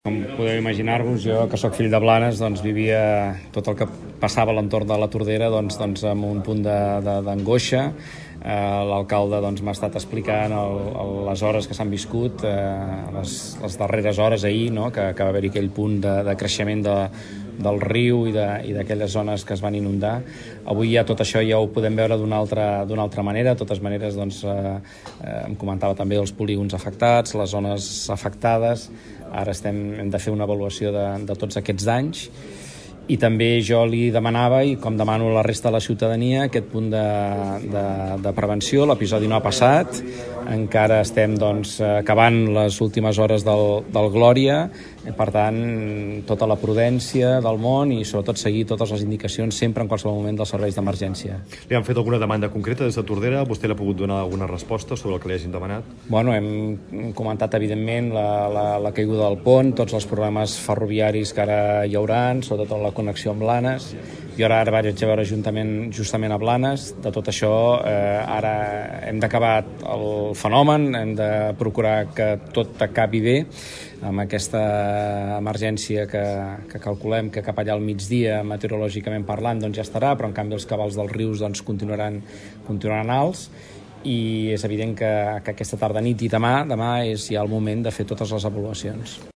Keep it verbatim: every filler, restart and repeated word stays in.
Com podeu imaginar-vos, jo, que sóc fill de Blanes, doncs vivia tot el que passava a l'entorn de la Tordera doncs, doncs amb un punt d'angoixa. Eh, L'alcalde doncs, m'ha estat explicant el, el, les hores que s'han viscut, eh, les, les darreres hores ahir, no? que, que va haver-hi aquell punt de, de creixement de, del riu i d'aquelles zones que es van inundar. Avui ja tot això ja ho podem veure d'una altra, d'una altra manera. De totes maneres, doncs, eh, eh, em comentava també els polígons afectats, les zones afectades. Ara estem, hem de fer una avaluació de, de tots aquests danys, i també jo li demanava, i com demano a la resta de la ciutadania, aquest punt de, de, de prevenció. L'episodi no ha passat, encara estem doncs, acabant les últimes hores del, del Glòria, per tant, tota la prudència del món i sobretot seguir totes les indicacions sempre en qualsevol moment dels serveis d'emergència. Li han fet alguna demanda concreta des de Tordera? Vostè l'ha pogut donar alguna resposta sobre el que li hagin demanat? Bueno, hem comentat evidentment la, la, la caiguda del pont, tots els problemes ferroviaris que ara hi hauran, sobretot la connexió amb Blanes. Jo ara, ara vaig a veure juntament, justament a Blanes. De tot això, eh, ara hem d'acabar el fenomen, hem de procurar que tot acabi bé amb aquesta emergència que, que calculem que cap allà al migdia, meteorològicament parlant, doncs ja estarà, però en canvi els cabals dels rius doncs, continuaran, continuaran alts, i és evident que, que aquesta tarda nit i demà, demà és ja el moment de fer totes les avaluacions.